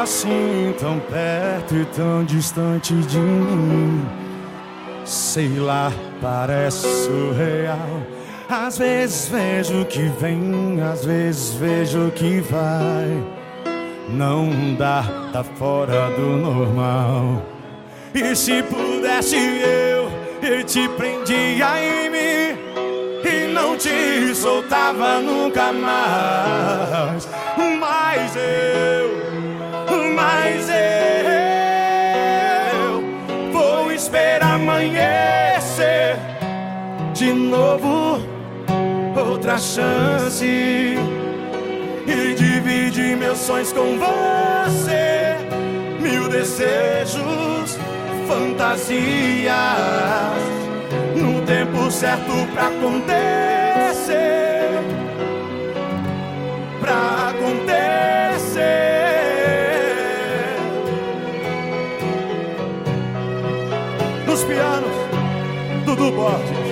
assim tão perto e tão distante de mim. Sei lá, parece surreal. Às vezes vejo que vem, às vezes vejo que vai. Não dá, tá fora do normal. E se pudesse eu te prendia em mim e não te soltava nunca mais. Mas eu vou esperar amanhecer de novo, outra chance, e dividir meus sonhos com você. Mil desejos, fantasias, no tempo certo pra acontecer, pra acontecer. Nos pianos, Dudu Borges.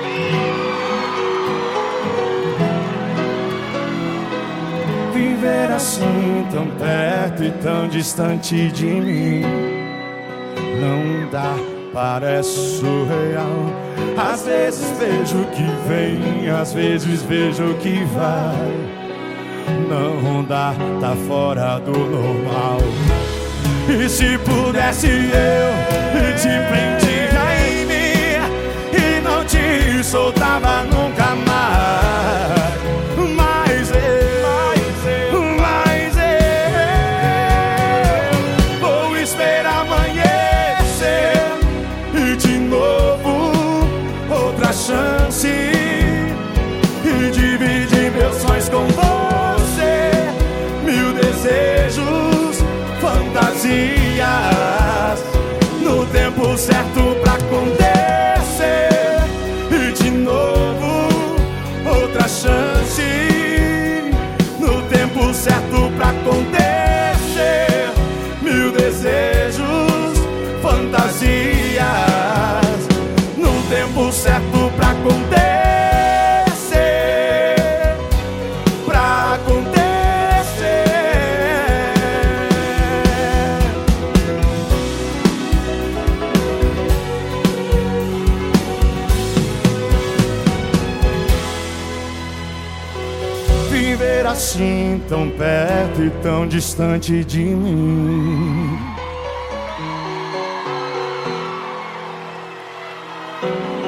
Viver assim tão perto e tão distante de mim não dá, parece surreal. Às vezes vejo que vem, às vezes vejo que vai. Não dá, tá fora do normal. E se pudesse eu te prendia em mim e não te soltava nunca mais. Mas eu vou esperar amanhecer e de novo outra chance, e dividir meus sonhos com você. Mil desejos, fantasias, no tempo certo pra acontecer. E de novo outra chance, no tempo certo pra acontecer. Mil desejos, fantasias, no tempo certo pra acontecer, pra acontecer. Viver assim tão perto e tão distante de mim.